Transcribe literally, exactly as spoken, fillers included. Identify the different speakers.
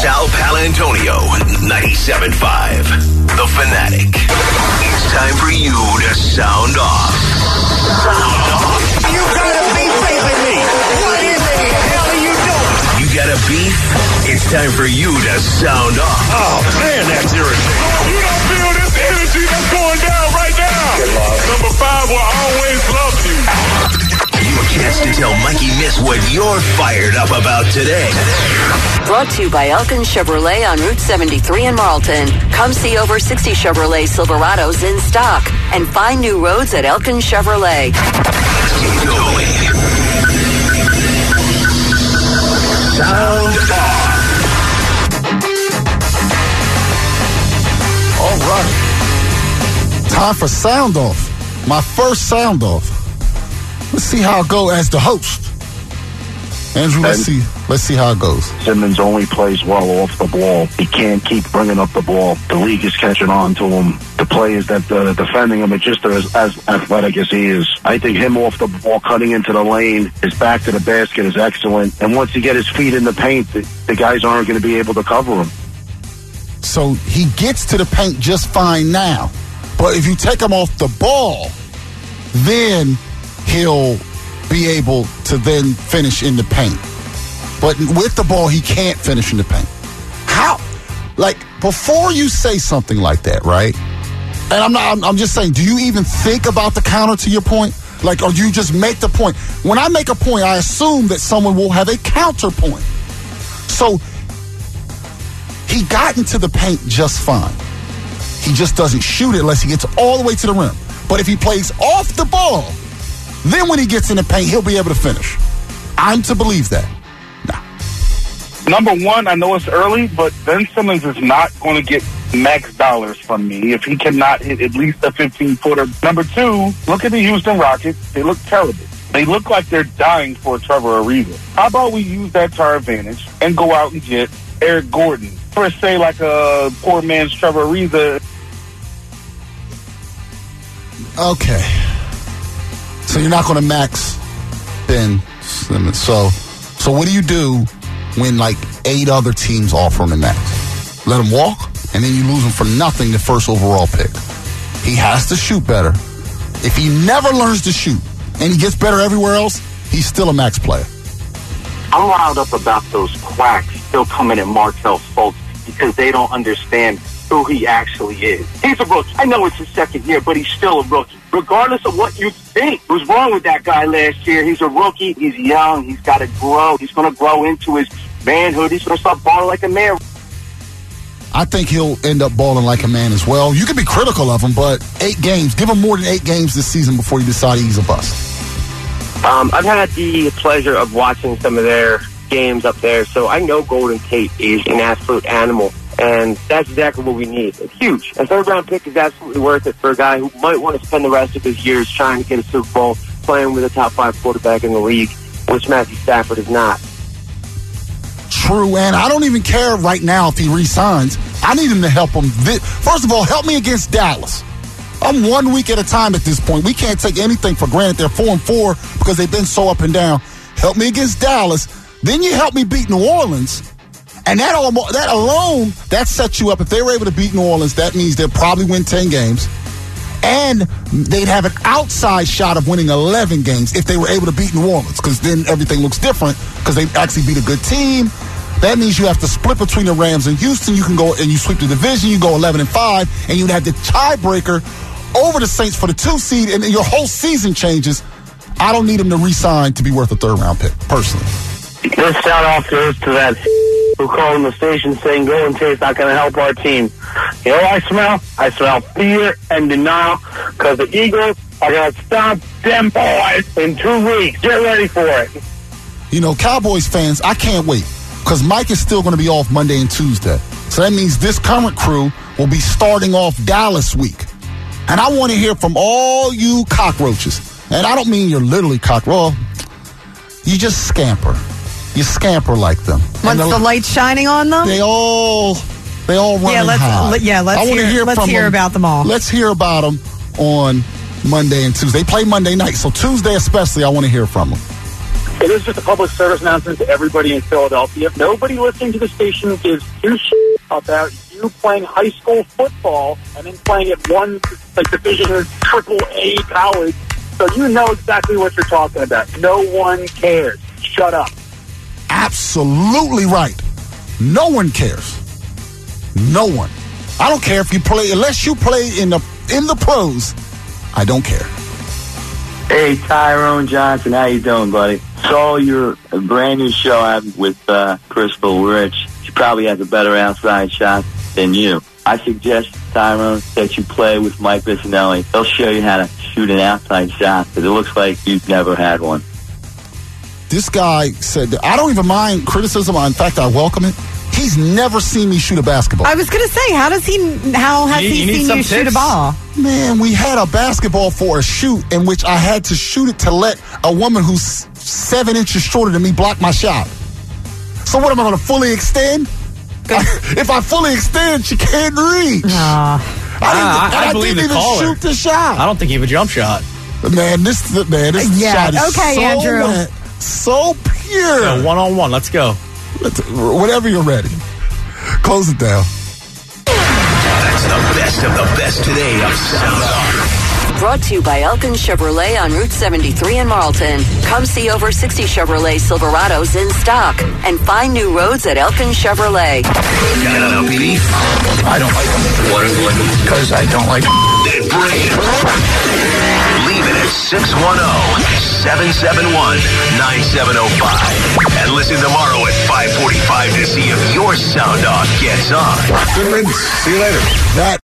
Speaker 1: Sal Palantonio, ninety-seven point five. The Fanatic. It's time for you to sound off. Sound off.
Speaker 2: You gotta be facing me. What in the hell are you doing?
Speaker 1: You got a beef? It's time for you to sound off.
Speaker 2: Oh, man, that's irritating.
Speaker 3: You don't feel this energy that's going down right now. Number five will always love you.
Speaker 1: Your chance to tell Mikey Miss what you're fired up about today.
Speaker 4: Brought to you by Elkin Chevrolet on Route seventy-three in Marlton. Come see over sixty Chevrolet Silverados in stock and find new roads at Elkin Chevrolet.
Speaker 1: Keep going. Sound off.
Speaker 5: All right. Time for sound off. My first sound off. Let's see how it goes as the host. Andrew, let's see. Let's see how it goes.
Speaker 6: Simmons only plays well off the ball. He can't keep bringing up the ball. The league is catching on to him. The players that uh, defending him are just as, as athletic as he is. I think him off the ball, cutting into the lane, his back to the basket is excellent. And once he get his feet in the paint, the, the guys aren't going to be able to cover him.
Speaker 5: So he gets to the paint just fine now. But if you take him off the ball, then he'll be able to then finish in the paint. But with the ball, he can't finish in the paint. How? Like, before you say something like that, right? And I'm not, I'm, I'm just saying, do you even think about the counter to your point? Like, or do you just make the point? When I make a point, I assume that someone will have a counterpoint. So he got into the paint just fine. He just doesn't shoot it unless he gets all the way to the rim. But if he plays off the ball, then when he gets in the paint, he'll be able to finish. I'm to believe that. Nah.
Speaker 3: Number one, I know it's early, but Ben Simmons is not going to get max dollars from me if he cannot hit at least a fifteen-footer. Number two, look at the Houston Rockets. They look terrible. They look like they're dying for Trevor Ariza. How about we use that to our advantage and go out and get Eric Gordon? Or say like a poor man's Trevor Ariza.
Speaker 5: Okay. So you're not going to max Ben Simmons. So, so what do you do when like eight other teams offer him the max? Let him walk, and then you lose him for nothing the first overall pick. He has to shoot better. If he never learns to shoot and he gets better everywhere else, he's still a max player.
Speaker 7: I'm riled up about those quacks still coming at Markelle Fultz because they don't understand who he actually is. He's a rookie. I know it's his second year, but he's still a rookie. Regardless of what you think was wrong with that guy last year, he's a rookie. He's young. He's got to grow. He's going to grow into his manhood. He's going to start balling like a man.
Speaker 5: I think he'll end up balling like a man as well. You can be critical of him, but eight games. Give him more than eight games this season before you decide he's a bust.
Speaker 8: Um, I've had the pleasure of watching some of their games up there, so I know Golden Tate is an absolute animal. And that's exactly what we need. It's huge. A third-round pick is absolutely worth it for a guy who might want to spend the rest of his years trying to get a Super Bowl, playing with a top-five quarterback in the league, which Matthew Stafford is not.
Speaker 5: True, and I don't even care right now if he re-signs. I need him to help him. First of all, help me against Dallas. I'm one week at a time at this point. We can't take anything for granted. They're four and four because they've been so up and down. Help me against Dallas. Then you help me beat New Orleans. And that almost, that alone, that sets you up. If they were able to beat New Orleans, that means they'll probably win ten games. And they'd have an outside shot of winning eleven games if they were able to beat New Orleans, because then everything looks different because they actually beat a good team. That means you have to split between the Rams and Houston. You can go and you sweep the division. You go eleven and five, and you'd have the tiebreaker over the Saints for the two seed, and your whole season changes. I don't need him to re-sign to be worth a third-round pick, personally.
Speaker 7: This shout-off goes to that who called in the station saying Golden Tate's not going to help our team. You know what I smell? I smell fear and denial because the Eagles are going to stop them boys in two weeks. Get ready for it.
Speaker 5: You know, Cowboys fans, I can't wait because Mike is still going to be off Monday and Tuesday. So that means this current crew will be starting off Dallas week. And I want to hear from all you cockroaches. And I don't mean you're literally cockroach. Well, you just scamper. You scamper like them.
Speaker 9: Once the, the light shining on them?
Speaker 5: They all, they all run
Speaker 9: yeah,
Speaker 5: and
Speaker 9: let's,
Speaker 5: hide.
Speaker 9: Yeah, let's
Speaker 5: I
Speaker 9: hear,
Speaker 5: hear,
Speaker 9: let's
Speaker 5: from
Speaker 9: hear
Speaker 5: them.
Speaker 9: about them all.
Speaker 5: Let's hear about them on Monday and Tuesday. They play Monday night, so Tuesday especially, I want to hear from them.
Speaker 7: It is just a public service announcement to everybody in Philadelphia. Nobody listening to the station gives two shit about you playing high school football and then playing at one like division triple A college. So you know exactly what you're talking about. No one cares. Shut up.
Speaker 5: Absolutely right. No one cares. No one. I don't care if you play, unless you play in the in the pros. I don't care.
Speaker 10: Hey, Tyrone Johnson, how you doing, buddy? Saw your brand new show out with uh, Crystal Rich. She probably has a better outside shot than you. I suggest, Tyrone, that you play with Mike Bisinelli. He'll show you how to shoot an outside shot, because it looks like you've never had one.
Speaker 5: This guy said that I don't even mind criticism. In fact, I welcome it. He's never seen me shoot a basketball.
Speaker 9: I was going to say, how does he? How has
Speaker 11: You-
Speaker 9: he
Speaker 11: you need
Speaker 9: seen
Speaker 11: some
Speaker 9: you shoot a
Speaker 11: tips?
Speaker 9: ball?
Speaker 5: Man, we had a basketball for a shoot in which I had to shoot it to let a woman who's seven inches shorter than me block my shot. So what am I going to fully extend? If I fully extend, she can't reach.
Speaker 9: Aw.
Speaker 5: I, didn't,
Speaker 11: Ah,
Speaker 5: and
Speaker 11: I
Speaker 5: I
Speaker 11: believe
Speaker 5: didn't
Speaker 11: the
Speaker 5: even
Speaker 11: caller.
Speaker 5: shoot the shot.
Speaker 11: I don't think you have a jump shot.
Speaker 5: Man, this man, this
Speaker 9: Yeah,
Speaker 5: shot is
Speaker 9: okay,
Speaker 5: so
Speaker 9: Andrew.
Speaker 5: wet, so pure.
Speaker 11: Yeah, one on one. Let's go.
Speaker 5: Whenever you're ready, close it down.
Speaker 1: That's the best of the best today of Sound Off.
Speaker 4: Brought to you by Elkin Chevrolet on Route seventy-three in Marlton. Come see over sixty Chevrolet Silverados in stock and find new roads at Elkin Chevrolet.
Speaker 1: Got a beef?
Speaker 2: I don't like them.
Speaker 1: What is one?
Speaker 2: Because I don't like them.
Speaker 1: Then bring it. Leave it at six one zero, seven seven one, nine seven zero five. And listen tomorrow at five forty-five to see if your sound off gets on.
Speaker 2: Good riddance. See you later.
Speaker 5: That